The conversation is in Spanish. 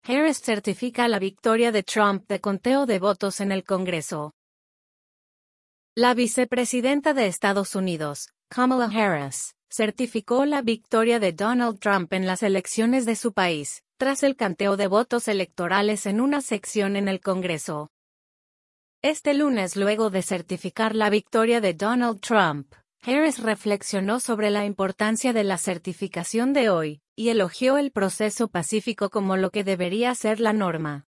Harris certifica la victoria de Trump de conteo de votos en el Congreso. La vicepresidenta de Estados Unidos, Kamala Harris, certificó la victoria de Donald Trump en las elecciones de su país, tras el conteo de votos electorales en una sección en el Congreso. Este lunes, luego de certificar la victoria de Donald Trump, Harris reflexionó sobre la importancia de la certificación de hoy, y elogió el proceso pacífico como lo que debería ser la norma.